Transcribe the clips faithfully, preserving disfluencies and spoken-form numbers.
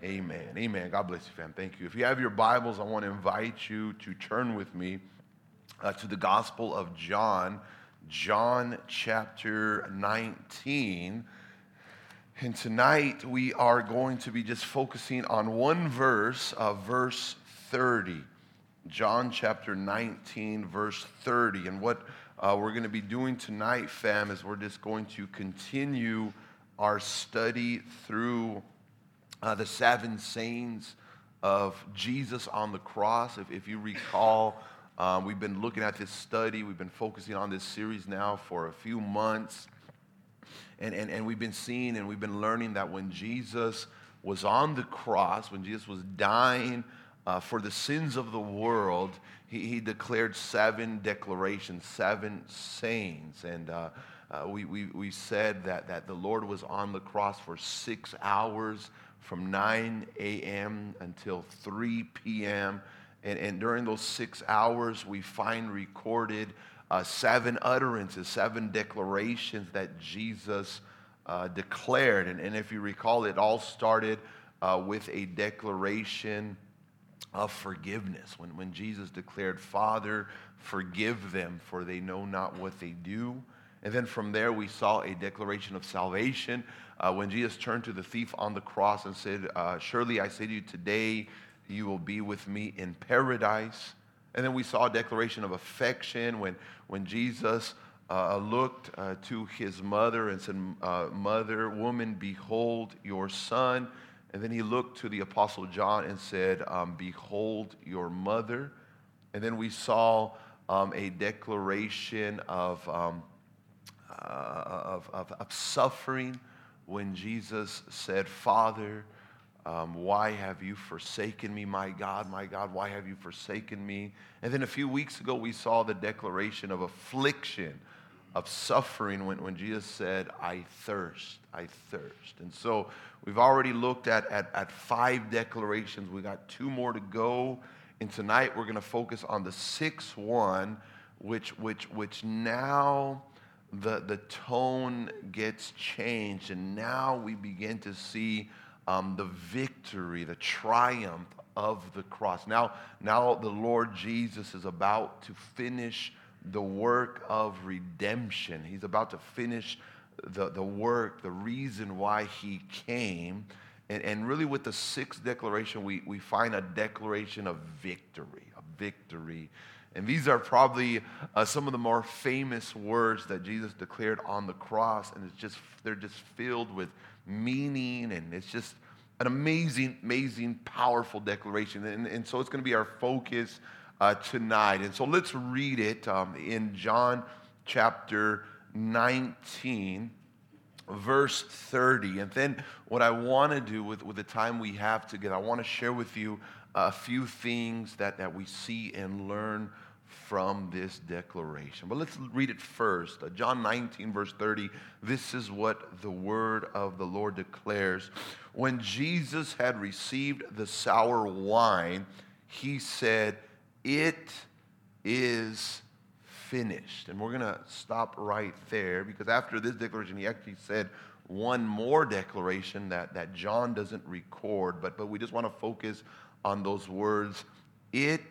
Amen. Amen. God bless you, fam. Thank you. If you have your Bibles, I want to invite you to turn with me uh, to the Gospel of John, John chapter nineteen. And tonight we are going to be just focusing on one verse, uh, verse thirty. John chapter nineteen, verse thirty. And what uh, we're going to be doing tonight, fam, is we're just going to continue our study through Uh, the seven sayings of Jesus on the cross. If, if you recall, um, we've been looking at this study. We've been focusing on this series now for a few months. And, and, and we've been seeing and we've been learning that when Jesus was on the cross, when Jesus was dying uh, for the sins of the world, he, he declared seven declarations, seven sayings. And uh, uh, we, we, we said that, that the Lord was on the cross for six hours, from nine a.m. until three p.m. And, and during those six hours, we find recorded uh, seven utterances, seven declarations that Jesus uh, declared. And, and if you recall, it all started uh, with a declaration of forgiveness. When, when Jesus declared, "Father, forgive them, for they know not what they do." And then from there, we saw a declaration of salvation uh, when Jesus turned to the thief on the cross and said, uh, "Surely I say to you, today you will be with me in paradise." And then we saw a declaration of affection when, when Jesus uh, looked uh, to his mother and said, uh, "Mother, woman, behold your son." And then he looked to the Apostle John and said, um, "Behold your mother." And then we saw um, a declaration of... Um, Uh, of, of, of suffering when Jesus said, "Father, um, why have you forsaken me? My God, my God, why have you forsaken me?" And then a few weeks ago, we saw the declaration of affliction, of suffering when, when Jesus said, "I thirst, I thirst." And so we've already looked at, at, at five declarations. We got two more to go. And tonight we're going to focus on the sixth one, which, which, which now... The, the tone gets changed, and now we begin to see um, the victory, the triumph of the cross. Now, now the Lord Jesus is about to finish the work of redemption. He's about to finish the, the work, the reason why he came. And, and really with the sixth declaration, we, we find a declaration of victory, a victory. And these are probably uh, some of the more famous words that Jesus declared on the cross, and it's just they're just filled with meaning, and it's just an amazing, amazing, powerful declaration. And, and so it's going to be our focus uh, tonight. And so let's read it um, in John chapter nineteen, verse thirty. And then what I want to do with, with the time we have together, I want to share with you a few things that, that we see and learn from this declaration. But let's read it first. Uh, John nineteen, verse thirty. This is what the word of the Lord declares. When Jesus had received the sour wine, he said, "It is finished." And we're going to stop right there, because after this declaration, he actually said one more declaration that, that John doesn't record, but, but we just want to focus on those words. It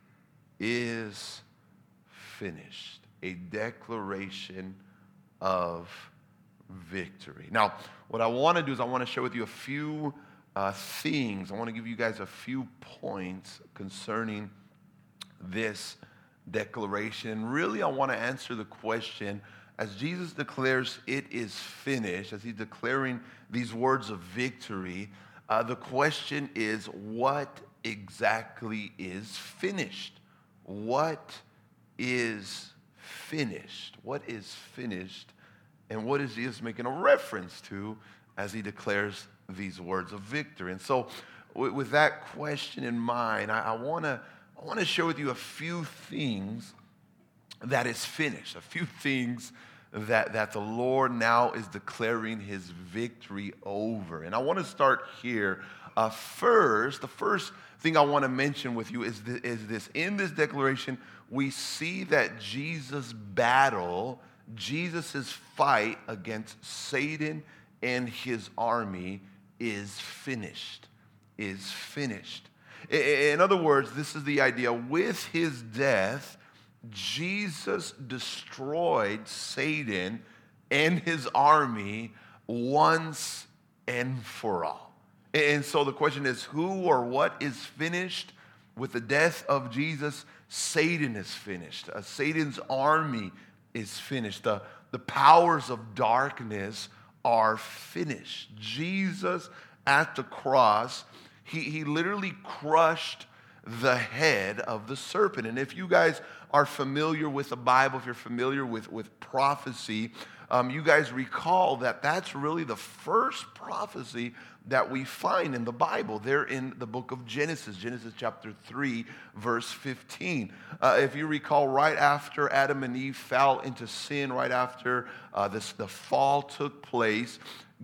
is finished. A declaration of victory. Now, what I want to do is I want to share with you a few uh, things. I want to give you guys a few points concerning this declaration. Really, I want to answer the question, as Jesus declares it is finished, as he's declaring these words of victory, uh, the question is, what exactly is finished? What is finished? What is finished? And what is Jesus making a reference to as he declares these words of victory? And so with that question in mind, I, I want to I want to share with you a few things that is finished, a few things that, that the Lord now is declaring his victory over. And I want to start here. Uh, first, the first thing I want to mention with you is this, is this. In this declaration, we see that Jesus' battle, Jesus' fight against Satan and his army is finished. is finished. In other words, this is the idea. With his death, Jesus destroyed Satan and his army once and for all. And so the question is, who or what is finished? With the death of Jesus, Satan is finished. Uh, Satan's army is finished. The, the powers of darkness are finished. Jesus at the cross, he, he literally crushed the head of the serpent. And if you guys are familiar with the Bible, if you're familiar with, with prophecy, um, you guys recall that that's really the first prophecy that we find in the Bible. They're in the book of Genesis, Genesis chapter three, verse fifteen. Uh, if you recall, right after Adam and Eve fell into sin, right after uh, this, the fall took place,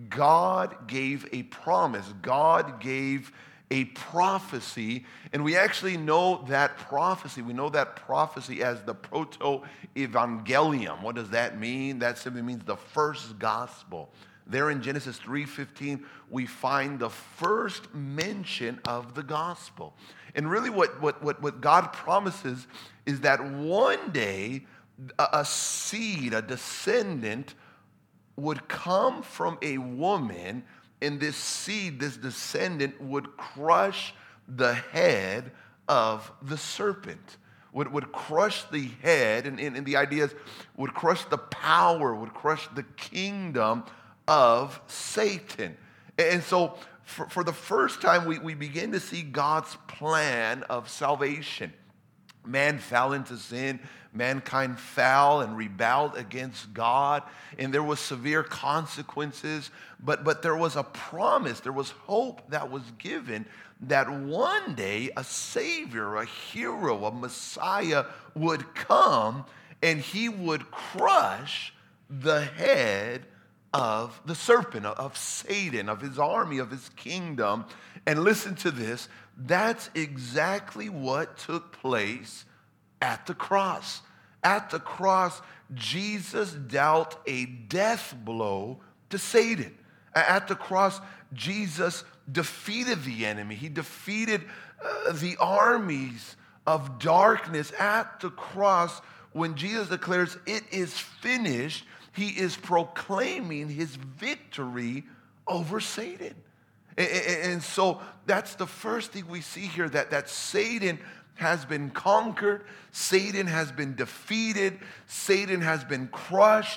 God gave a promise. God gave a prophecy, and we actually know that prophecy. We know that prophecy as the proto-evangelium. What does that mean? That simply means the first gospel. There in Genesis three fifteen, we find the first mention of the gospel. And really what, what, what, what God promises is that one day a, a seed, a descendant, would come from a woman, and this seed, this descendant, would crush the head of the serpent. Would, would crush the head, and, and, and the idea is would crush the power, would crush the kingdom of Satan. And so for, for the first time, we, we begin to see God's plan of salvation. Man fell into sin. Mankind fell and rebelled against God, and there was severe consequences, but, but there was a promise, there was hope that was given that one day a Savior, a hero, a Messiah would come, and he would crush the head of the serpent, of Satan, of his army, of his kingdom. And listen to this, that's exactly what took place at the cross. At the cross, Jesus dealt a death blow to Satan. At the cross, Jesus defeated the enemy. He defeated uh, the armies of darkness. At the cross, when Jesus declares it is finished, he is proclaiming his victory over Satan. And, and so that's the first thing we see here, that, that Satan has been conquered, Satan has been defeated, Satan has been crushed.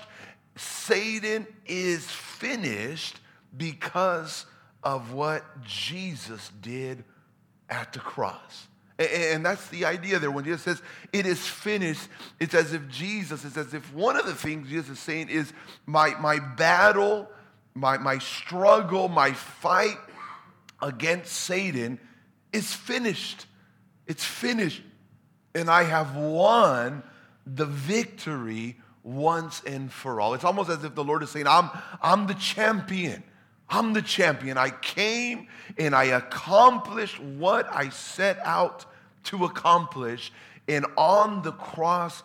Satan is finished because of what Jesus did at the cross. And that's the idea there. When Jesus says, it is finished, it's as if Jesus, it's as if one of the things Jesus is saying is, my, my battle, my, my struggle, my fight against Satan is finished. It's finished. And I have won the victory once and for all. It's almost as if the Lord is saying, I'm, I'm the champion. I'm the champion. I came and I accomplished what I set out to accomplish. And on the cross,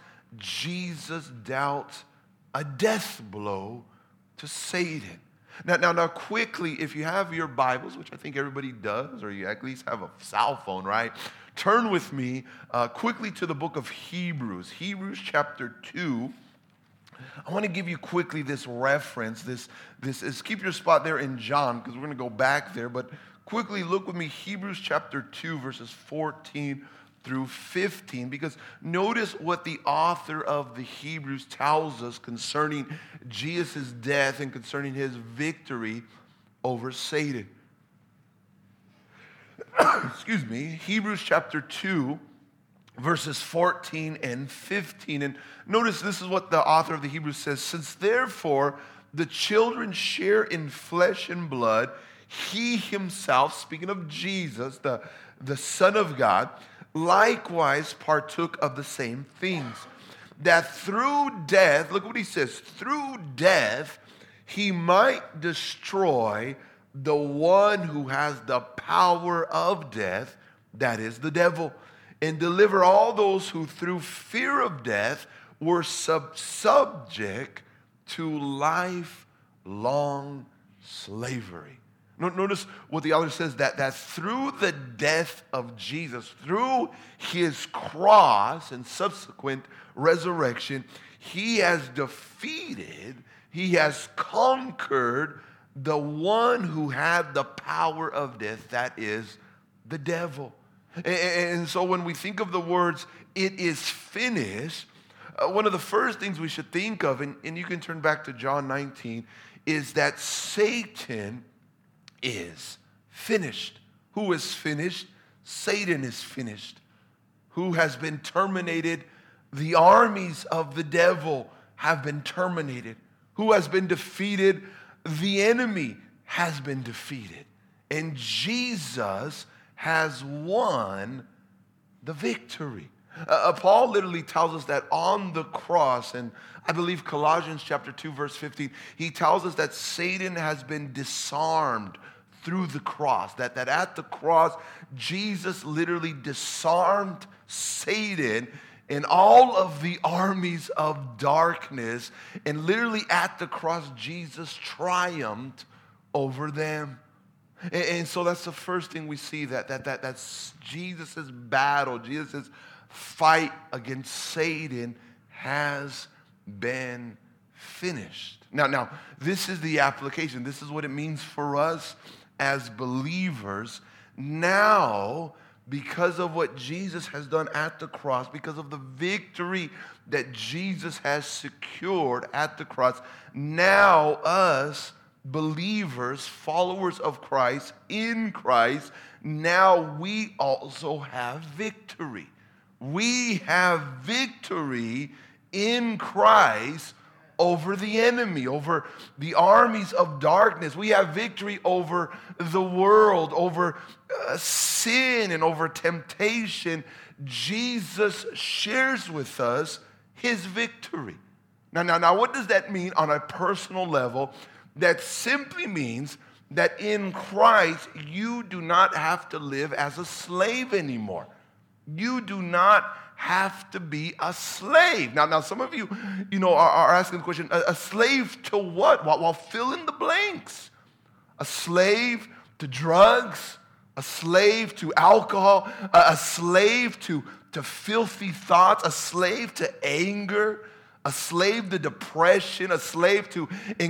Jesus dealt a death blow to Satan. Now, now, now, quickly, if you have your Bibles, which I think everybody does, or you at least have a cell phone, right? Turn with me uh, quickly to the book of Hebrews, Hebrews chapter two. I want to give you quickly this reference. This, this is, keep your spot there in John, because we're going to go back there. But quickly look with me, Hebrews chapter two, verses fourteen through fifteen, because notice what the author of the Hebrews tells us concerning Jesus' death and concerning his victory over Satan. Excuse me, Hebrews chapter two, verses fourteen and fifteen. And notice this is what the author of the Hebrews says. Since therefore the children share in flesh and blood, he himself, speaking of Jesus, the, the Son of God, likewise partook of the same things, that through death, look what he says, through death he might destroy the one who has the power of death, that is the devil, and deliver all those who through fear of death were sub- subject to lifelong slavery. No- Notice what the author says, that, that through the death of Jesus, through his cross and subsequent resurrection, he has defeated, he has conquered the one who had the power of death, that is the devil. And, and so when we think of the words, it is finished, uh, one of the first things we should think of, and, and you can turn back to John nineteen, is that Satan is finished. Who is finished? Satan is finished. Who has been terminated? The armies of the devil have been terminated. Who has been defeated? The enemy has been defeated. And Jesus has won the victory. Uh, Paul literally tells us that on the cross, and I believe Colossians chapter two, verse fifteen, he tells us that Satan has been disarmed through the cross. That, that at the cross, Jesus literally disarmed Satan and all of the armies of darkness. And literally at the cross, Jesus triumphed over them. And, and so that's the first thing we see, that, that, that that's Jesus' battle, Jesus' fight against Satan has been finished. Now, now, this is the application. This is what it means for us as believers. Now, because of what Jesus has done at the cross, because of the victory that Jesus has secured at the cross, now us believers, followers of Christ, in Christ, now we also have victory. We have victory in Christ over the enemy, over the armies of darkness. We have victory over the world, over uh, sin, and over temptation. Jesus shares with us his victory. Now, now, now, what does that mean on a personal level? That simply means that in Christ, you do not have to live as a slave anymore. You do not have to be a slave. Now, now some of you, you know, are, are asking the question, a, a slave to what? Well, well, fill in the blanks. A slave to drugs, a slave to alcohol, a, a slave to, to filthy thoughts, a slave to anger, a slave to depression, a slave to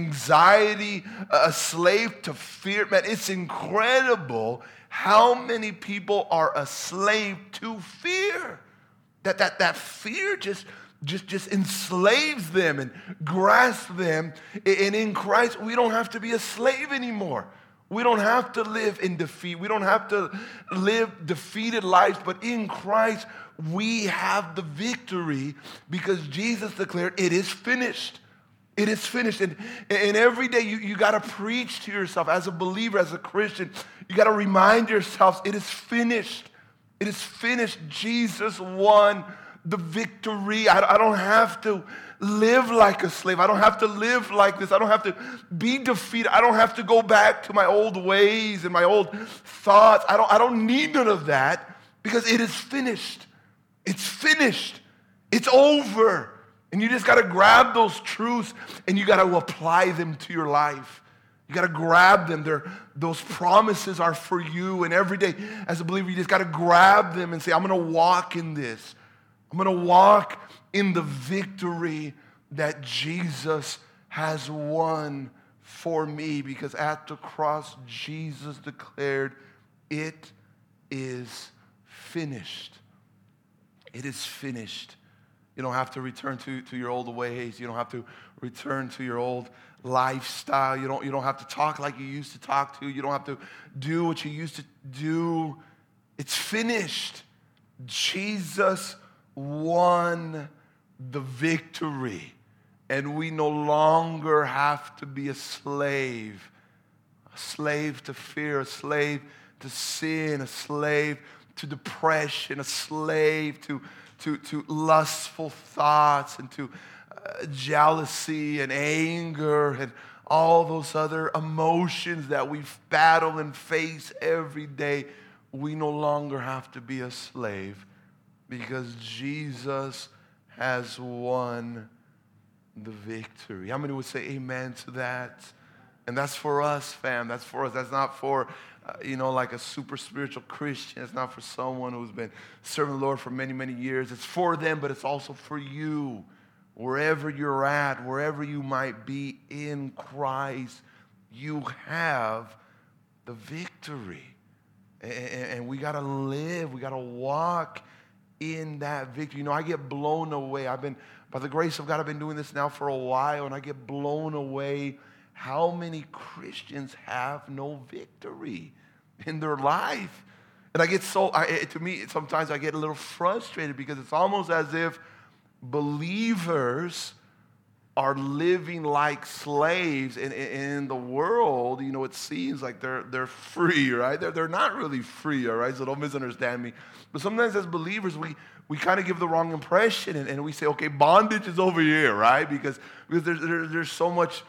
anxiety, a slave to fear. Man, it's incredible how many people are a slave to fear. That, that, that fear just, just, just enslaves them and grasps them. And in Christ, we don't have to be a slave anymore. We don't have to live in defeat. We don't have to live defeated lives. But in Christ, we have the victory because Jesus declared, it is finished. It is finished. And, and every day you, you got to preach to yourself as a believer, as a Christian. You got to remind yourselves, it is finished. It is finished. Jesus won the victory. I, I don't have to live like a slave. I don't have to live like this. I don't have to be defeated. I don't have to go back to my old ways and my old thoughts. I don't, I don't need none of that because it is finished. It's finished. It's over. And you just got to grab those truths and you got to apply them to your life. You got to grab them. They're, those promises are for you. And every day as a believer, you just got to grab them and say, I'm going to walk in this. I'm going to walk in the victory that Jesus has won for me. Because at the cross, Jesus declared, it is finished. It is finished. You don't have to return to, to your old ways. You don't have to return to your old lifestyle. You don't, you don't have to talk like you used to talk to. You don't have to do what you used to do. It's finished. Jesus won the victory. And we no longer have to be a slave. A slave to fear, a slave to sin, a slave to depression, a slave to To, to lustful thoughts and to uh, jealousy and anger and all those other emotions that we battle and face every day. We no longer have to be a slave because Jesus has won the victory. How many would say amen to that? And that's for us, fam. That's for us. That's not for, uh, you know, like a super spiritual Christian. It's not for someone who's been serving the Lord for many, many years. It's for them, but it's also for you. Wherever you're at, wherever you might be in Christ, you have the victory. And, and we got to live. We got to walk in that victory. You know, I get blown away. I've been, by the grace of God, I've been doing this now for a while, and I get blown away how many Christians have no victory in their life. And I get so, I, to me, sometimes I get a little frustrated because it's almost as if believers are living like slaves in, in, in the world. You know, it seems like they're they're free, right? They're, they're not really free, all right? So don't misunderstand me. But sometimes as believers, we, we kind of give the wrong impression, and, and we say, okay, bondage is over here, right? Because, because there's, there, there's so much...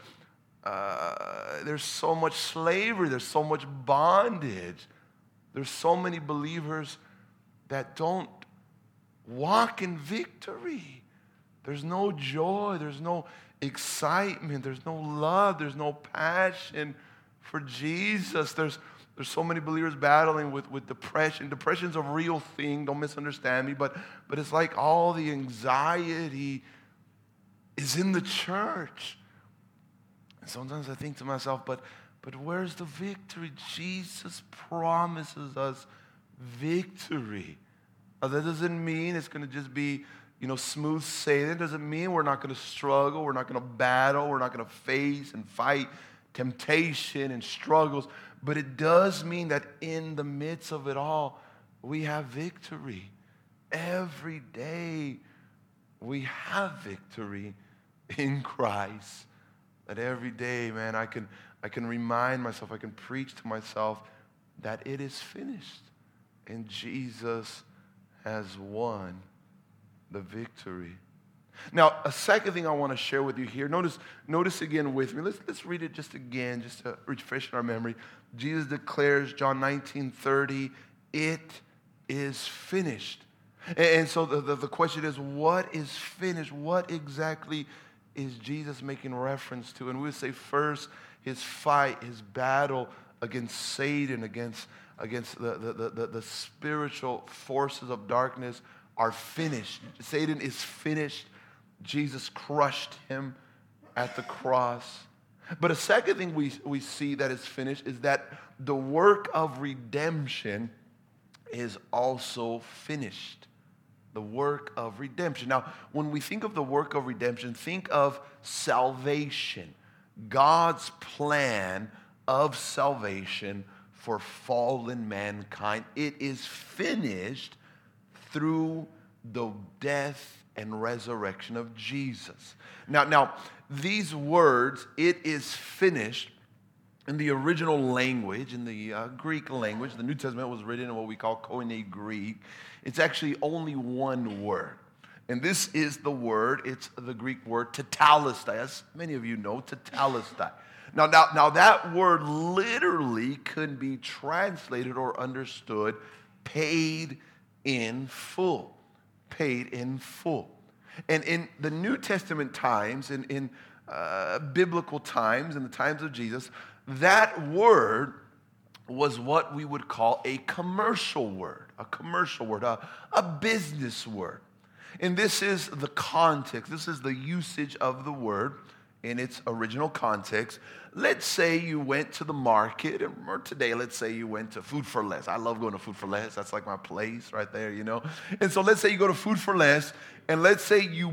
Uh, there's so much slavery. There's so much bondage. There's so many believers that don't walk in victory. There's no joy. There's no excitement. There's no love. There's no passion for Jesus. There's there's so many believers battling with, with depression. Depression's a real thing. Don't misunderstand me. But, but it's like all the anxiety is in the church. And sometimes I think to myself, but, but where's the victory? Jesus promises us victory. Now, that doesn't mean it's going to just be, you know, smooth sailing. It doesn't mean we're not going to struggle. We're not going to battle. We're not going to face and fight temptation and struggles. But it does mean that in the midst of it all, we have victory. Every day we have victory in Christ. That every day, man, I can, I can remind myself, I can preach to myself that it is finished. And Jesus has won the victory. Now, a second thing I want to share with you here. Notice, notice again with me. Let's, let's read it just again, just to refresh our memory. Jesus declares, John nineteen thirty, it is finished. And, and so the, the, the question is, what is finished? What exactly is Jesus making reference to? And we would say first, his fight, his battle against Satan, against, against the, the, the, the spiritual forces of darkness are finished. Satan is finished. Jesus crushed him at the cross. But a second thing we, we see that is finished is that the work of redemption is also finished. The work of redemption. Now, when we think of the work of redemption, think of salvation. God's plan of salvation for fallen mankind. It is finished through the death and resurrection of Jesus. Now, now these words, it is finished, in the original language, in the uh, Greek language, the New Testament was written in what we call Koine Greek. It's actually only one word. And this is the word, it's the Greek word tetelestai. As many of you know, tetelestai. Now, now, now that word literally could be translated or understood paid in full. Paid in full. And in the New Testament times, in, in uh, biblical times, in the times of Jesus, that word was what we would call a commercial word, a commercial word, a, a business word. And this is the context, this is the usage of the word in its original context. Let's say you went to the market, or today, let's say you went to Food for Less. I love going to Food for Less. That's like my place right there, you know. And so let's say you go to Food for Less, and let's say you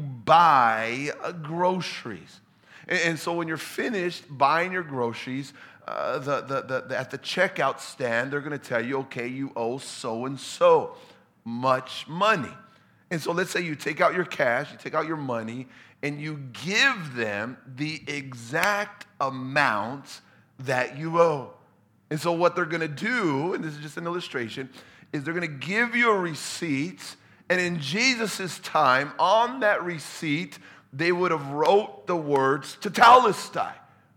buy uh, groceries. And, and so when you're finished buying your groceries, uh, the, the, the, the, at the checkout stand, they're going to tell you, okay, you owe so-and-so much money. And so let's say you take out your cash, you take out your money, and you give them the exact amount that you owe. And so what they're going to do, and this is just an illustration, is they're going to give you a receipt, and in Jesus' time, on that receipt, they would have wrote the words tetelestai,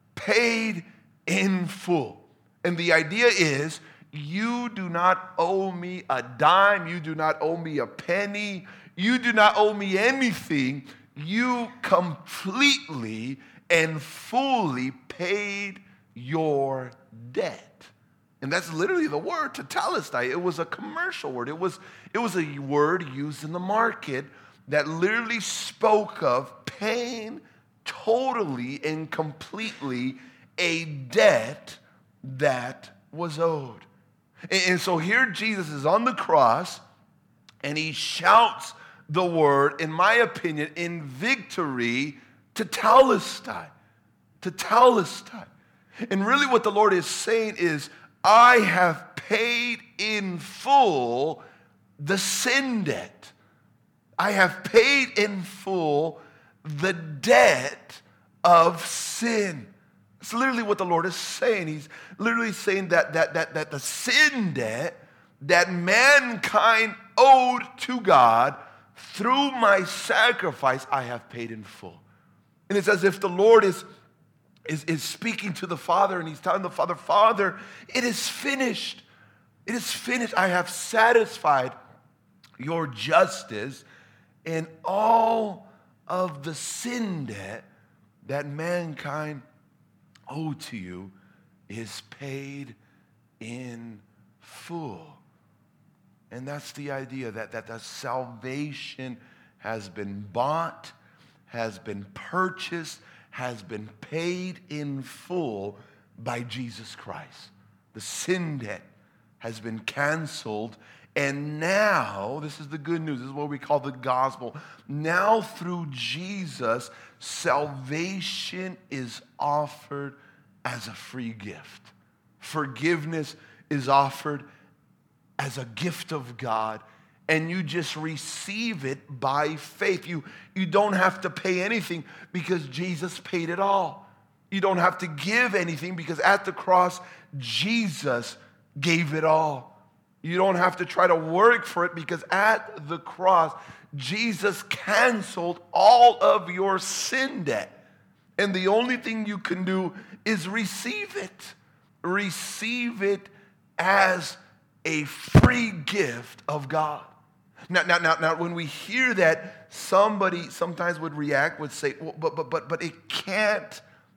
paid in full. And the idea is, you do not owe me a dime, you do not owe me a penny, you do not owe me anything. You completely and fully paid your debt. And that's literally the word, tetelestai. It was a commercial word. It was, it was a word used in the market that literally spoke of paying totally and completely a debt that was owed. And, and so here Jesus is on the cross, and he shouts the word, in my opinion, in victory, tetelestai. Tetelestai. And really what the Lord is saying is, I have paid in full the sin debt. I have paid in full the debt of sin. That's literally what the Lord is saying. He's literally saying that, that, that, that the sin debt that mankind owed to God, through my sacrifice, I have paid in full. And it's as if the Lord is Is, is speaking to the Father, and he's telling the Father, Father, it is finished. It is finished. I have satisfied your justice, and all of the sin debt that mankind owed to you is paid in full. And that's the idea, that, that the salvation has been bought, has been purchased, has been paid in full by Jesus Christ. The sin debt has been canceled, and now, this is the good news, this is what we call the gospel. Now through Jesus, salvation is offered as a free gift. Forgiveness is offered as a gift of God, and you just receive it by faith. You, you don't have to pay anything because Jesus paid it all. You don't have to give anything because at the cross, Jesus gave it all. You don't have to try to work for it because at the cross, Jesus canceled all of your sin debt. And the only thing you can do is receive it. Receive it as a free gift of God. Now, now, now, now, when we hear that, somebody sometimes would react, would say, well, but, but, but, but it can't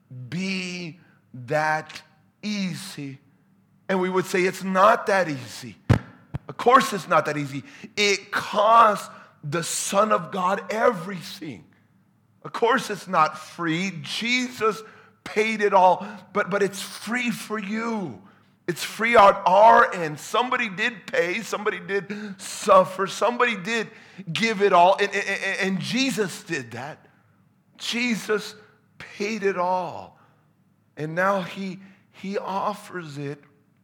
be that easy. And we would say, it's not that easy. Of course it's not that easy. It cost the Son of God everything. Of course it's not free. Jesus paid it all, but, but it's free for you. It's free on our end. Somebody did pay. Somebody did suffer. Somebody did give it all. And, and, and Jesus did that. Jesus paid it all. And now he, he offers it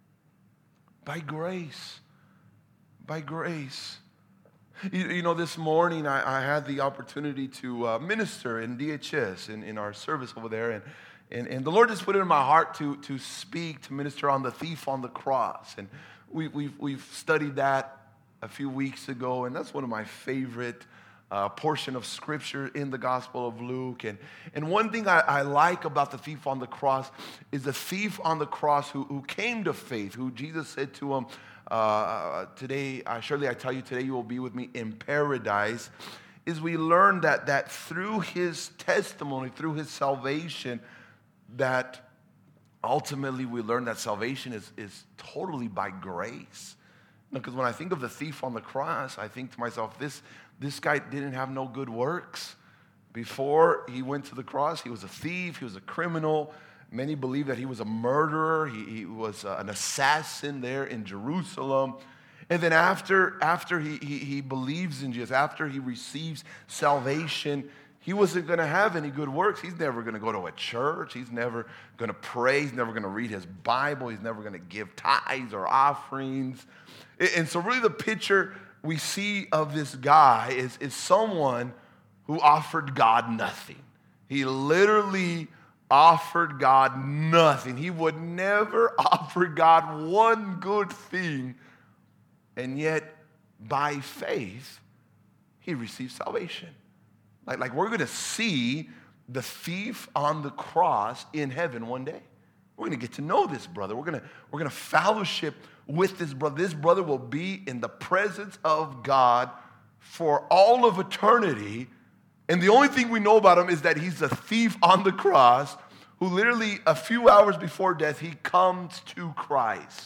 by grace. By grace. You, you know, this morning I, I had the opportunity to uh, minister in D H S, in, in our service over there. And And, and the Lord just put it in my heart to, to speak, to minister on the thief on the cross. And we, we've, we've studied that a few weeks ago, and that's one of my favorite uh, portion of Scripture in the Gospel of Luke. And, and one thing I, I like about the thief on the cross is the thief on the cross who, who came to faith, who Jesus said to him, uh, today, uh, surely I tell you, today you will be with me in paradise, is we learn that, that through his testimony, through his salvation, that ultimately we learn that salvation is, is totally by grace. Because when I think of the thief on the cross, I think to myself, this, this guy didn't have no good works. Before he went to the cross, he was a thief, he was a criminal. Many believe that he was a murderer, he, he was an assassin there in Jerusalem. And then after, after he, he, he believes in Jesus, after he receives salvation, he wasn't going to have any good works. He's never going to go to a church. He's never going to pray. He's never going to read his Bible. He's never going to give tithes or offerings. And so really the picture we see of this guy is, is someone who offered God nothing. He literally offered God nothing. He would never offer God one good thing. And yet, by faith, he received salvation. Like, like we're going to see the thief on the cross in heaven one day. We're going to get to know this brother. We're going to, we're going to fellowship with this brother. This brother will be in the presence of God for all of eternity. And the only thing we know about him is that he's a thief on the cross who literally a few hours before death, he comes to Christ.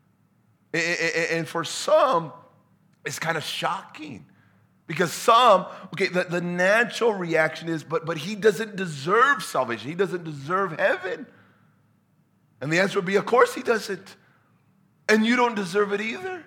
And for some, it's kind of shocking. Because some, okay, the, the natural reaction is, but, but he doesn't deserve salvation. He doesn't deserve heaven. And the answer would be, of course he doesn't. And you don't deserve it either.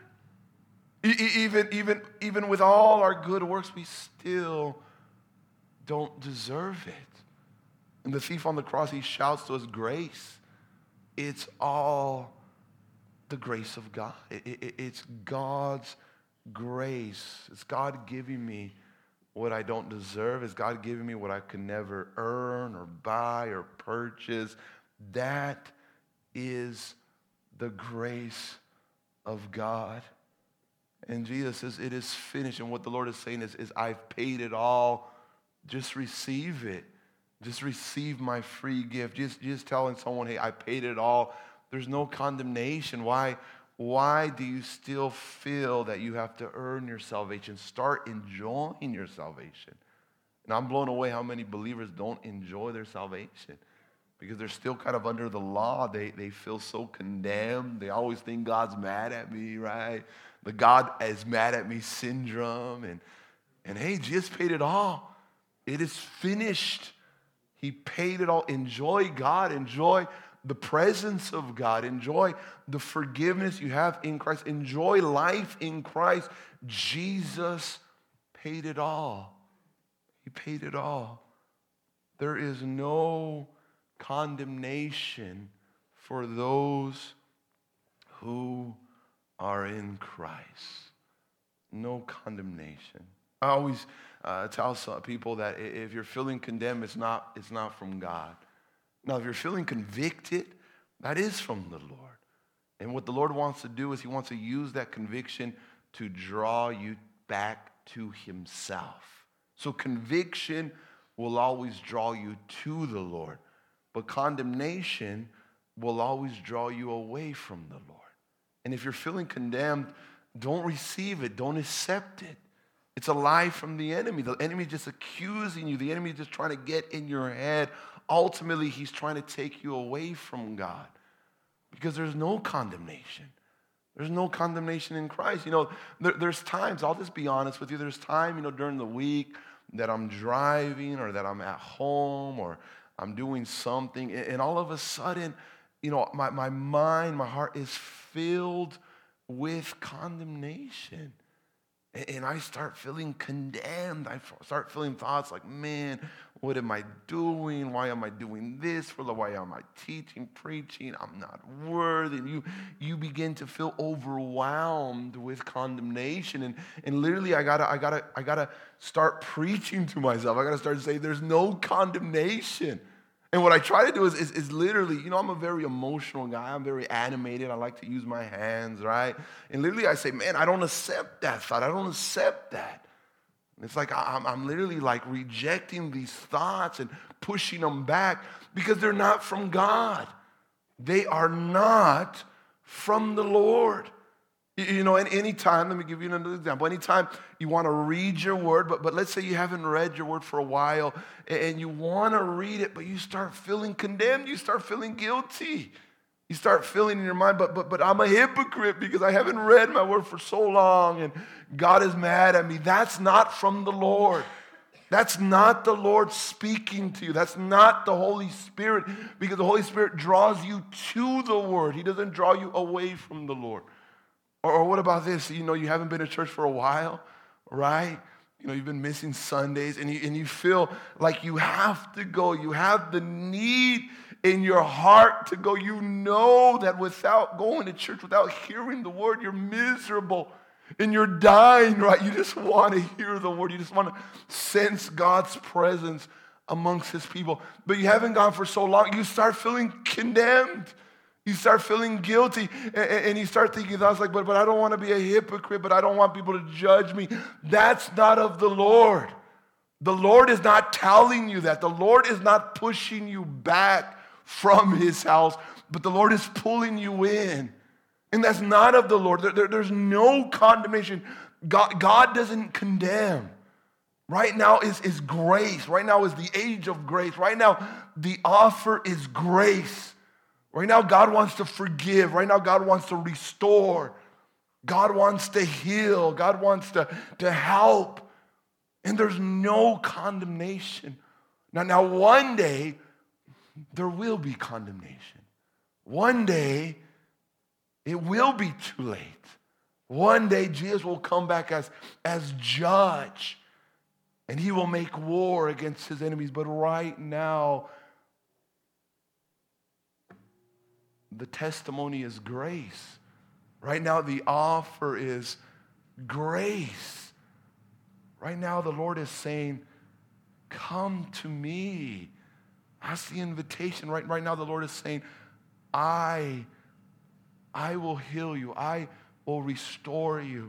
Even, even, even with all our good works, we still don't deserve it. And the thief on the cross, he shouts to us, grace. It's all the grace of God. It, it, it's God's grace. It's God giving me what I don't deserve. It's God giving me what I could never earn or buy or purchase. That is the grace of God. And Jesus says, it is finished. And what the Lord is saying is, is I've paid it all. Just receive it. Just receive my free gift. Just, just telling someone, hey, I paid it all. There's no condemnation. Why? Why do you still feel that you have to earn your salvation? Start enjoying your salvation. And I'm blown away how many believers don't enjoy their salvation because they're still kind of under the law. They, they feel so condemned. They always think God's mad at me, right? The God is mad at me syndrome. And, and hey, Jesus paid it all. It is finished. He paid it all. Enjoy God. Enjoy the presence of God. Enjoy the forgiveness you have in Christ. Enjoy life in Christ. Jesus paid it all. He paid it all. There is no condemnation for those who are in Christ. No condemnation. I always uh, tell some people that if you're feeling condemned, it's not, it's not from God. Now, if you're feeling convicted, that is from the Lord. And what the Lord wants to do is he wants to use that conviction to draw you back to himself. So conviction will always draw you to the Lord. But condemnation will always draw you away from the Lord. And if you're feeling condemned, don't receive it. Don't accept it. It's a lie from the enemy. The enemy is just accusing you. The enemy is just trying to get in your head. Ultimately, he's trying to take you away from God because there's no condemnation. There's no condemnation in Christ. You know, there, there's times, I'll just be honest with you, there's time, you know, during the week that I'm driving or that I'm at home or I'm doing something, and all of a sudden, you know, my, my mind, my heart is filled with condemnation. And I start feeling condemned. I start feeling thoughts like, man, what am I doing? Why am I doing this? Why am I teaching, preaching? I'm not worthy. And you, you begin to feel overwhelmed with condemnation. And, and literally, I gotta, I gotta, I gotta start preaching to myself. I gotta start saying, there's no condemnation. And what I try to do is, is, is literally, you know, I'm a very emotional guy. I'm very animated. I like to use my hands, right? And literally I say, man, I don't accept that thought. I don't accept that. And it's like I'm, I'm literally like rejecting these thoughts and pushing them back because they're not from God. They are not from the Lord. You know, and anytime, let me give you another example. Anytime you want to read your word, but, but let's say you haven't read your word for a while and you want to read it, but you start feeling condemned, you start feeling guilty. You start feeling in your mind, but, but, but I'm a hypocrite because I haven't read my word for so long and God is mad at me. That's not from the Lord. That's not the Lord speaking to you. That's not the Holy Spirit because the Holy Spirit draws you to the word. He doesn't draw you away from the Lord. Or what about this? You know, you haven't been to church for a while, right? You know, you've been missing Sundays, and you, and you feel like you have to go. You have the need in your heart to go. You know that without going to church, without hearing the word, you're miserable. And you're dying, right? You just want to hear the word. You just want to sense God's presence amongst his people. But you haven't gone for so long, you start feeling condemned. You start feeling guilty, and you start thinking, I was like, but, but I don't want to be a hypocrite, but I don't want people to judge me. That's not of the Lord. The Lord is not telling you that. The Lord is not pushing you back from his house, but the Lord is pulling you in. And that's not of the Lord. There, there, there's no condemnation. God, God doesn't condemn. Right now is, is grace. Right now is the age of grace. Right now, the offer is grace. Right now, God wants to forgive. Right now, God wants to restore. God wants to heal. God wants to, to help. And there's no condemnation. Now, now, one day, there will be condemnation. One day, it will be too late. One day, Jesus will come back as, as judge. And he will make war against his enemies. But right now, the testimony is grace. Right now, the offer is grace. Right now, the Lord is saying, come to me. That's the invitation. Right, right now, the Lord is saying, I, I will heal you. I will restore you.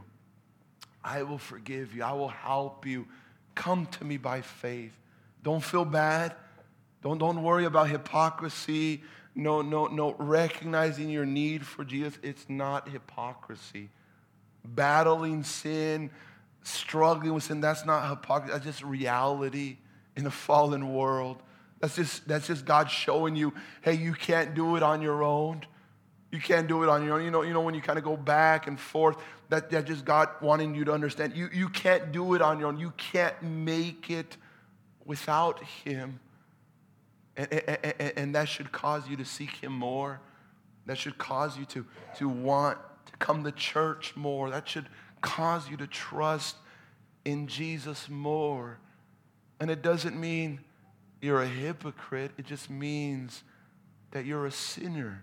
I will forgive you. I will help you. Come to me by faith. Don't feel bad. Don't, don't worry about hypocrisy. No, no, no, recognizing your need for Jesus. It's not hypocrisy. Battling sin, struggling with sin, that's not hypocrisy. That's just reality in a fallen world. That's just, that's just God showing you, hey, you can't do it on your own. You can't do it on your own. You know, you know when you kind of go back and forth, that, that just God wanting you to understand. You, you can't do it on your own. You can't make it without him. And, and, and that should cause you to seek him more. That should cause you to, to want to come to church more. That should cause you to trust in Jesus more. And it doesn't mean you're a hypocrite. It just means that you're a sinner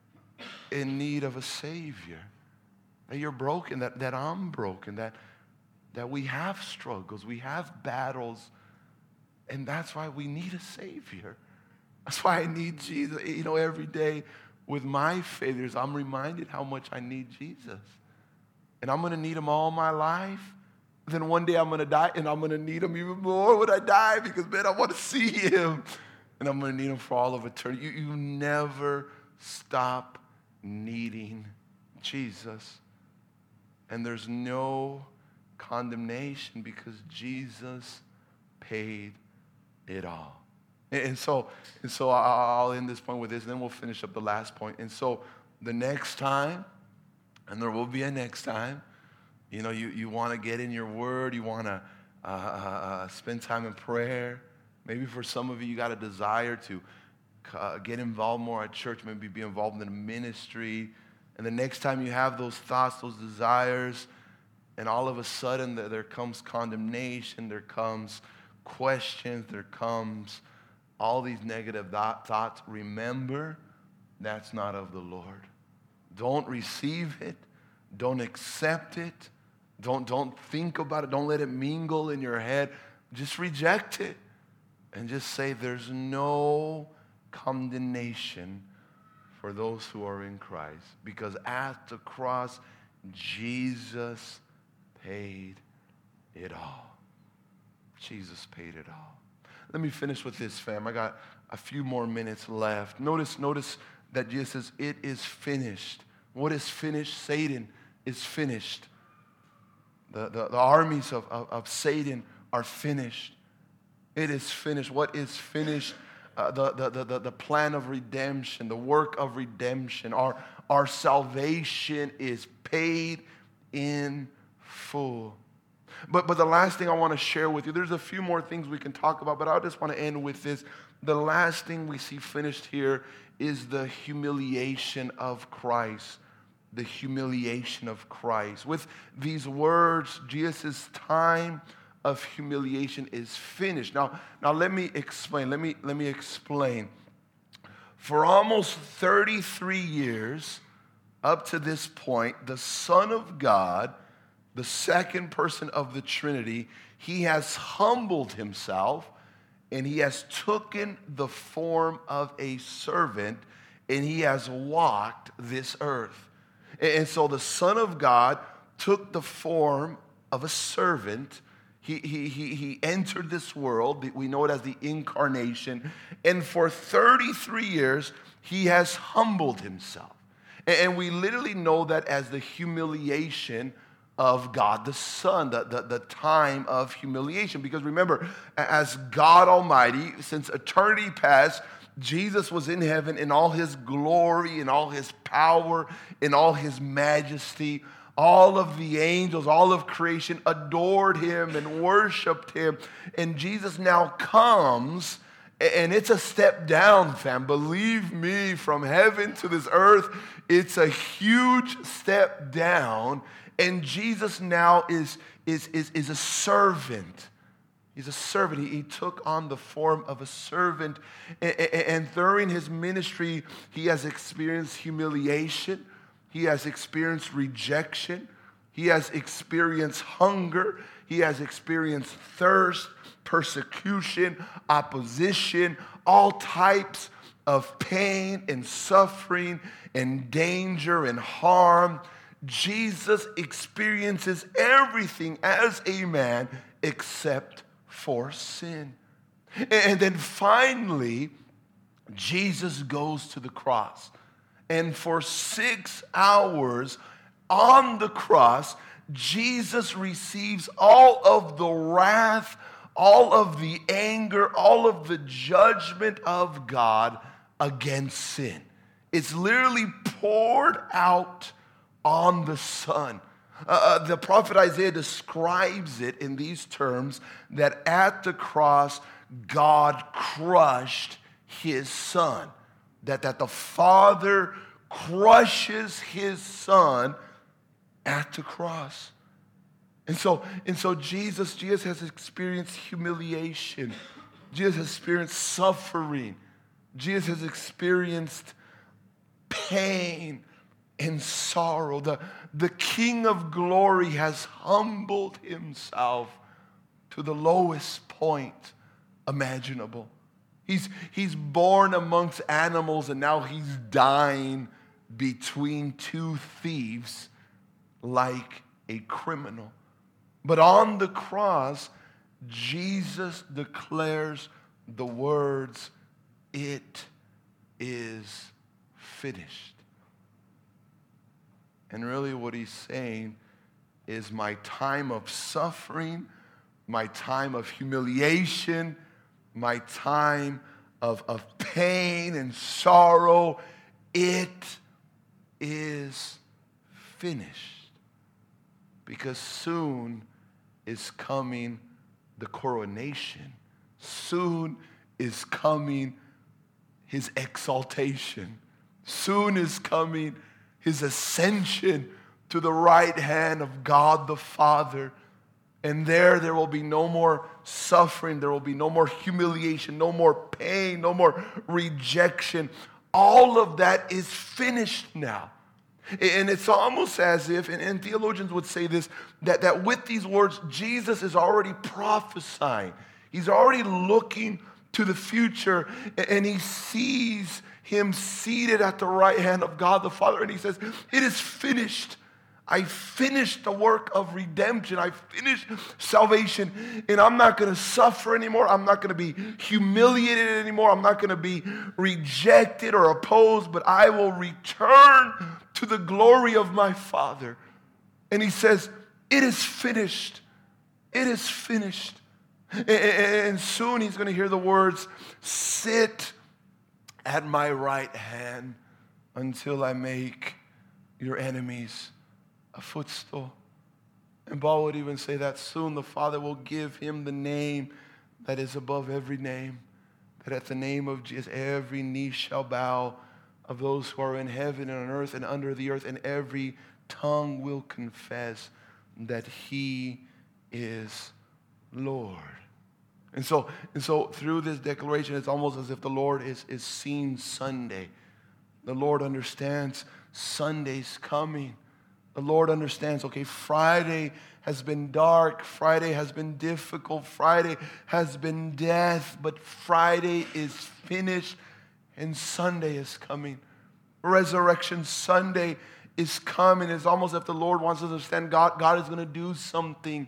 in need of a Savior. That you're broken, that, that I'm broken, that, that we have struggles, we have battles, and that's why we need a Savior. That's why I need Jesus. You know, every day with my failures, I'm reminded how much I need Jesus. And I'm going to need him all my life. Then one day I'm going to die, and I'm going to need him even more when I die because, man, I want to see him. And I'm going to need him for all of eternity. You, you never stop needing Jesus. And there's no condemnation because Jesus paid it all. And so, and so I'll end this point with this, and then we'll finish up the last point. And so the next time, and there will be a next time, you know, you, you want to get in your word, you want to uh, uh, spend time in prayer. Maybe for some of you, you got a desire to uh, get involved more at church, maybe be involved in a ministry. And the next time you have those thoughts, those desires, and all of a sudden there comes condemnation, there comes questions, there comes all these negative thoughts, remember, that's not of the Lord. Don't receive it. Don't accept it. Don't, don't think about it. Don't let it mingle in your head. Just reject it. And just say there's no condemnation for those who are in Christ. Because at the cross, Jesus paid it all. Jesus paid it all. Let me finish with this, fam. I got a few more minutes left. Notice, notice that Jesus says, it is finished. What is finished? Satan is finished. The, the, the armies of, of, of Satan are finished. It is finished. What is finished? Uh, the, the, the, the plan of redemption, the work of redemption. Our, our salvation is paid in full. But, but the last thing I want to share with you, there's a few more things we can talk about, but I just want to end with this. The last thing we see finished here is the humiliation of Christ. The humiliation of Christ. With these words, Jesus' time of humiliation is finished. Now, now let me explain. Let me, let me explain. For almost thirty-three years, up to this point, the Son of God, the second person of the Trinity, he has humbled himself and he has taken the form of a servant and he has walked this earth. And so the Son of God took the form of a servant. He, he, he, he entered this world. We know it as the incarnation. And for thirty-three years, he has humbled himself. And we literally know that as the humiliation of God the Son, the, the, the time of humiliation. Because remember, as God Almighty, since eternity past, Jesus was in heaven in all his glory, in all his power, in all his majesty. All of the angels, all of creation adored him and worshiped him. And Jesus now comes, and it's a step down, fam. Believe me, from heaven to this earth, it's a huge step down. And Jesus now is, is, is, is a servant. He's a servant. He, he took on the form of a servant. And, and, and during his ministry, he has experienced humiliation. He has experienced rejection. He has experienced hunger. He has experienced thirst, persecution, opposition, all types of pain and suffering and danger and harm. Jesus experiences everything as a man except for sin. And then finally, Jesus goes to the cross. And for six hours on the cross, Jesus receives all of the wrath, all of the anger, all of the judgment of God against sin. It's literally poured out on the Son. Uh, the prophet Isaiah describes it in these terms, that at the cross, God crushed his Son. That, that the Father crushes his Son at the cross. And so, and so Jesus, Jesus has experienced humiliation. Jesus has experienced suffering. Jesus has experienced pain and sorrow. The, the King of glory has humbled himself to the lowest point imaginable. He's, he's born amongst animals, and now he's dying between two thieves like a criminal. But on the cross, Jesus declares the words, "It is finished." And really what he's saying is, my time of suffering, my time of humiliation, my time of, of pain and sorrow, it is finished. Because soon is coming the coronation. Soon is coming his exaltation. Soon is coming his ascension to the right hand of God the Father. And there, there will be no more suffering. There will be no more humiliation, no more pain, no more rejection. All of that is finished now. And it's almost as if, and, and theologians would say this, that, that with these words, Jesus is already prophesying. He's already looking to the future, and he sees him seated at the right hand of God the Father, and he says, "It is finished. I finished the work of redemption. I finished salvation, and I'm not going to suffer anymore. I'm not going to be humiliated anymore. I'm not going to be rejected or opposed, but I will return to the glory of my Father." And he says, "It is finished. It is finished." And soon he's going to hear the words, "Sit at my right hand until I make your enemies a footstool." And Paul would even say that soon the Father will give him the name that is above every name, that at the name of Jesus every knee shall bow, of those who are in heaven and on earth and under the earth, and every tongue will confess that he is Lord. And so, and so through this declaration, it's almost as if the Lord is, is seeing Sunday. The Lord understands Sunday's coming. The Lord understands, okay, Friday has been dark. Friday has been difficult. Friday has been death. But Friday is finished, and Sunday is coming. Resurrection Sunday is coming. It's almost as if the Lord wants us to understand God, God is going to do something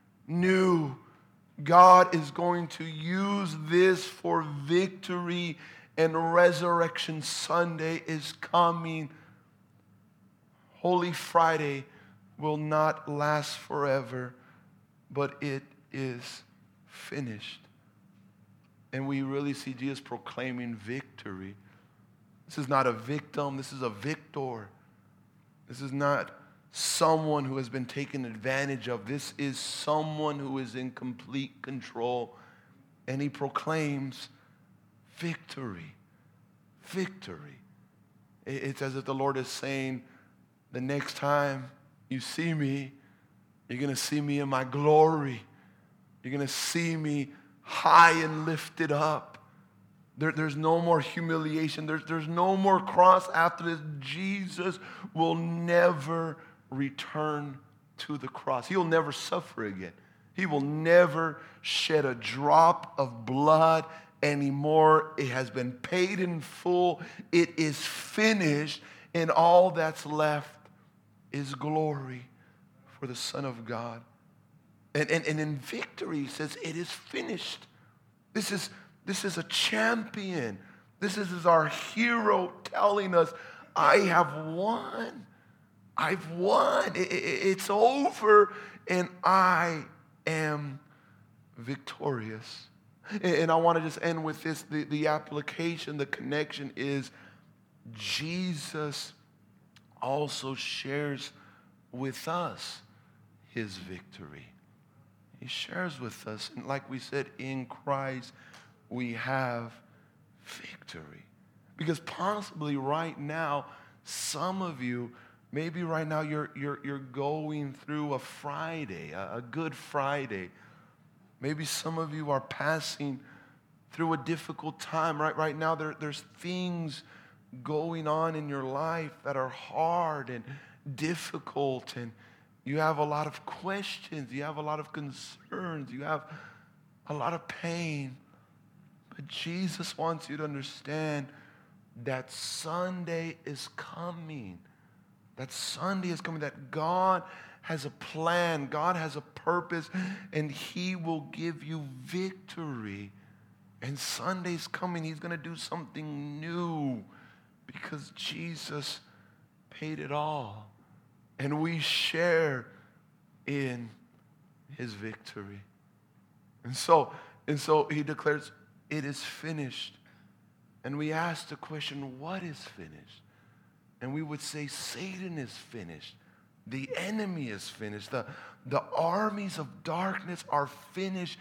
new. God is going to use this for victory, and Resurrection Sunday is coming. Holy Friday will not last forever, but it is finished. And we really see Jesus proclaiming victory. This is not a victim. This is a victor. This is not someone who has been taken advantage of. This is someone who is in complete control. And he proclaims victory. Victory. It's as if the Lord is saying, the next time you see me, you're going to see me in my glory. You're going to see me high and lifted up. There, there's no more humiliation. There's, there's no more cross after this. Jesus will never return to the cross. He'll never suffer again. He will never shed a drop of blood anymore. It has been paid in full. It is finished. And all that's left is glory for the Son of God. And, and, and in victory, he says, it is finished. This is, this is a champion. This is, is our hero telling us, I have won. I've won. It, it, it's over, and I am victorious. And, and I want to just end with this. The, the application, the connection is Jesus also shares with us his victory. He shares with us. And like we said, in Christ, we have victory. Because possibly right now, some of you, maybe right now you're, you're, you're going through a Friday, a, a Good Friday. Maybe some of you are passing through a difficult time. Right, right now there, there's things going on in your life that are hard and difficult, and you have a lot of questions, you have a lot of concerns, you have a lot of pain. But Jesus wants you to understand that Sunday is coming. That Sunday is coming, that God has a plan, God has a purpose, and he will give you victory. And Sunday's coming, he's going to do something new because Jesus paid it all. And we share in his victory. And so, and so he declares, it is finished. And we ask the question, what is finished? And we would say, Satan is finished. The enemy is finished. The, the armies of darkness are finished.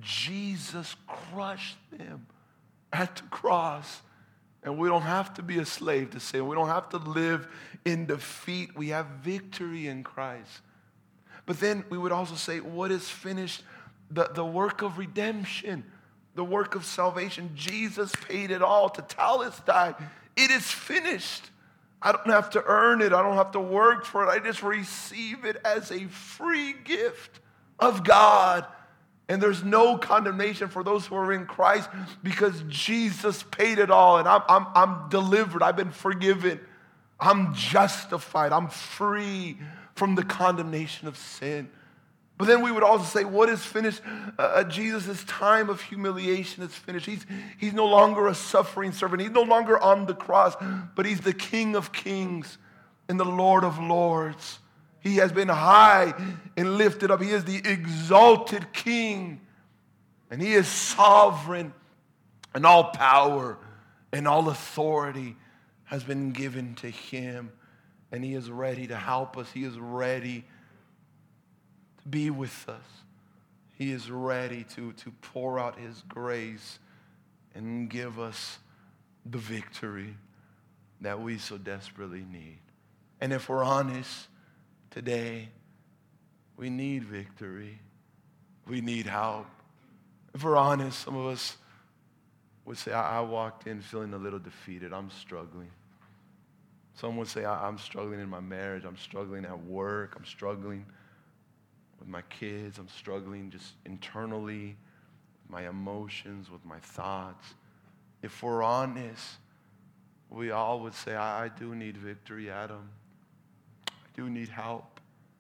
Jesus crushed them at the cross. And we don't have to be a slave to sin. We don't have to live in defeat. We have victory in Christ. But then we would also say, what is finished? The, the work of redemption, the work of salvation. Jesus paid it all. Tetelestai. It is finished. I don't have to earn it. I don't have to work for it. I just receive it as a free gift of God. And there's no condemnation for those who are in Christ because Jesus paid it all. And I'm, I'm, I'm delivered. I've been forgiven. I'm justified. I'm free from the condemnation of sin. But then we would also say, what is finished? Uh, Jesus' time of humiliation is finished. He's, he's no longer a suffering servant. He's no longer on the cross, but he's the King of kings and the Lord of lords. He has been high and lifted up. He is the exalted King. And he is sovereign. And all power and all authority has been given to him. And he is ready to help us. He is ready to be with us. He is ready to, to pour out his grace and give us the victory that we so desperately need. And if we're honest, today, we need victory. We need help. If we're honest, some of us would say, I, I walked in feeling a little defeated. I'm struggling. Some would say, I, I'm struggling in my marriage. I'm struggling at work. I'm struggling with my kids. I'm struggling just internally, with my emotions, with my thoughts. If we're honest, we all would say, I, I do need victory, Adam. I do need help.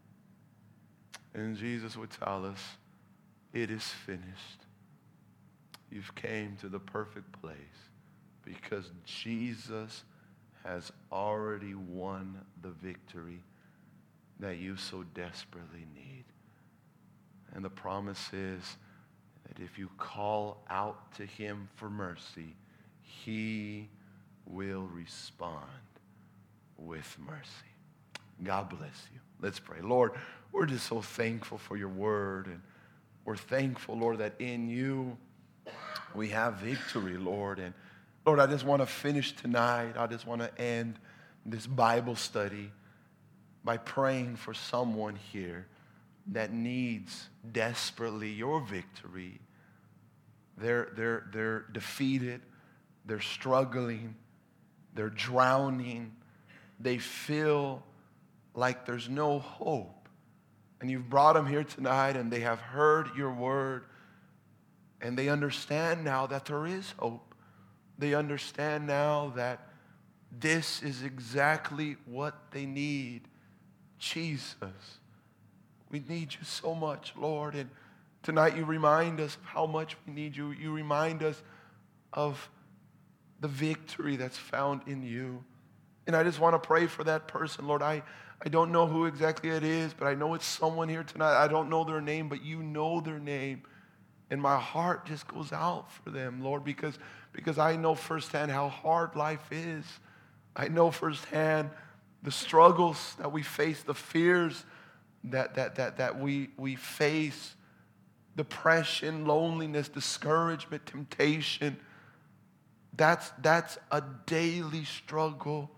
And Jesus would tell us, it is finished. You've came to the perfect place because Jesus has already won the victory. that you so desperately need. And the promise is that if you call out to him for mercy, he will respond with mercy. God bless you. Let's pray. Lord, we're just so thankful for your word, and we're thankful, Lord, that in you we have victory, Lord. And Lord, I just want to finish tonight. I just want to end this Bible study by praying for someone here that needs desperately your victory. They're, they're, they're defeated. They're struggling. They're drowning. They feel like there's no hope. And you've brought them here tonight, and they have heard your word, and they understand now that there is hope. They understand now that this is exactly what they need. Jesus, we need you so much, Lord. And tonight you remind us of how much we need you. You remind us of the victory that's found in you. And I just want to pray for that person, Lord. I, I don't know who exactly it is, but I know it's someone here tonight. I don't know their name, but you know their name. And my heart just goes out for them, Lord, because, because I know firsthand how hard life is. I know firsthand the struggles that we face, the fears that, that, that, that we, we face, depression, loneliness, discouragement, temptation. That's, that's a daily struggle.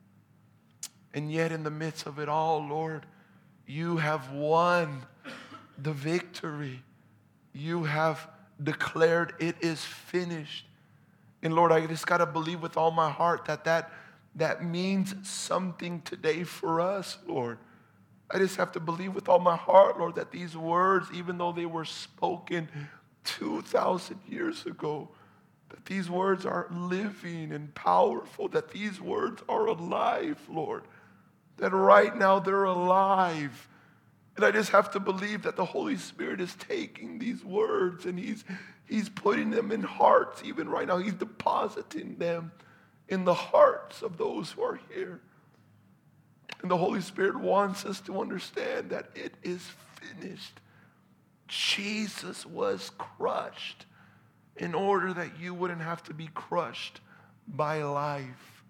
And yet in the midst of it all, Lord, you have won the victory. You have declared it is finished. And Lord, I just got to believe with all my heart that, that that means something today for us, Lord. I just have to believe with all my heart, Lord, that these words, even though they were spoken two thousand years ago, that these words are living and powerful, that these words are alive, Lord, that right now they're alive. And I just have to believe that the Holy Spirit is taking these words and he's, he's putting them in hearts even right now. He's depositing them in the hearts of those who are here. And the Holy Spirit wants us to understand that it is finished. Jesus was crushed in order that you wouldn't have to be crushed by life.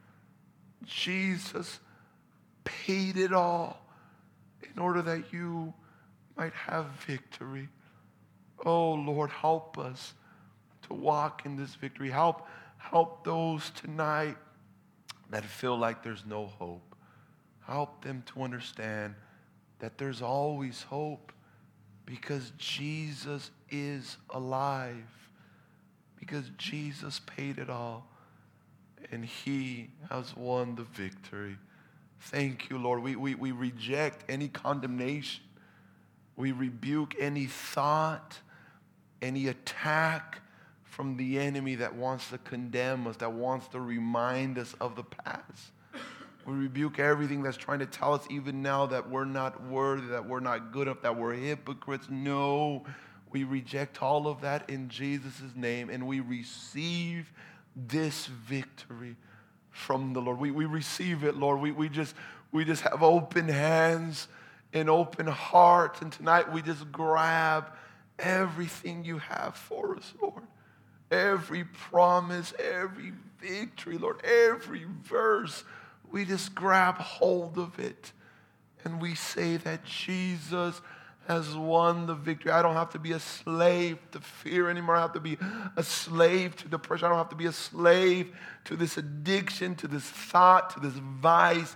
Jesus paid it all in order that you might have victory. Oh, Lord, help us to walk in this victory. Help, help those tonight that feel like there's no hope. Help them to understand that there's always hope because Jesus is alive, because Jesus paid it all, and he has won the victory. Thank you, Lord. We, we, we reject any condemnation. We rebuke any thought, any attack from the enemy that wants to condemn us, that wants to remind us of the past. We rebuke everything that's trying to tell us even now that we're not worthy, that we're not good enough, that we're hypocrites. No, we reject all of that in Jesus' name, and we receive this victory from the Lord. We, we receive it, Lord. We, we, just, we just have open hands and open hearts, and tonight we just grab everything you have for us, Lord. Every promise, every victory, Lord, every verse, we just grab hold of it. And we say that Jesus has won the victory. I don't have to be a slave to fear anymore. I don't have to be a slave to depression. I don't have to be a slave to this addiction, to this thought, to this vice.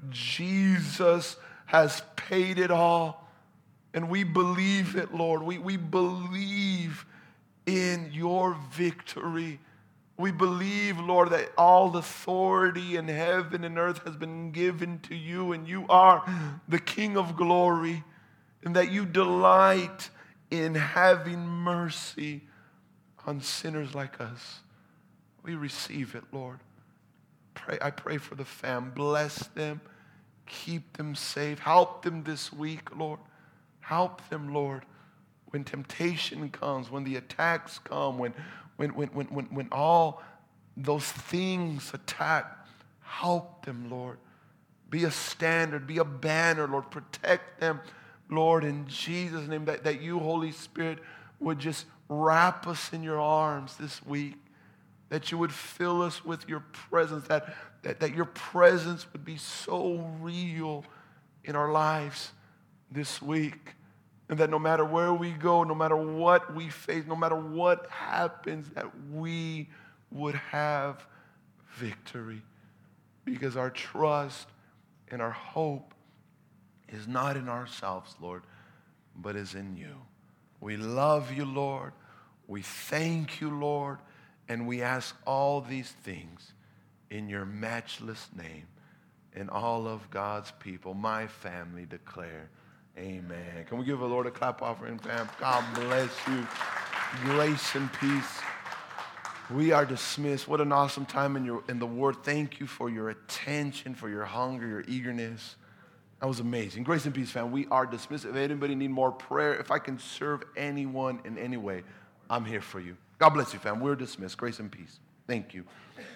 Jesus has paid it all. And we believe it, Lord. We, we believe in your victory. We believe, Lord, that all authority in heaven and earth has been given to you, and you are the King of glory, and that you delight in having mercy on sinners like us. We receive it, Lord. Pray, I pray for the fam. Bless them. Keep them safe. Help them this week, Lord. Help them, Lord, when temptation comes, when the attacks come, when When, when, when, when, when all those things attack, help them, Lord, be a standard, be a banner, Lord. Protect them, Lord, in Jesus' name, that, that you, Holy Spirit, would just wrap us in your arms this week, that you would fill us with your presence, that, that, that your presence would be so real in our lives this week, and that no matter where we go, no matter what we face, no matter what happens, that we would have victory, because our trust and our hope is not in ourselves, Lord, but is in you. We love you, Lord. We thank you, Lord. And we ask all these things in your matchless name. And all of God's people, my family, declare, amen. Can we give the Lord a clap offering, fam? God bless you. Grace and peace. We are dismissed. What an awesome time in your in the Word. Thank you for your attention, for your hunger, your eagerness. That was amazing. Grace and peace, fam. We are dismissed. If anybody need more prayer, if I can serve anyone in any way, I'm here for you. God bless you, fam. We're dismissed. Grace and peace. Thank you.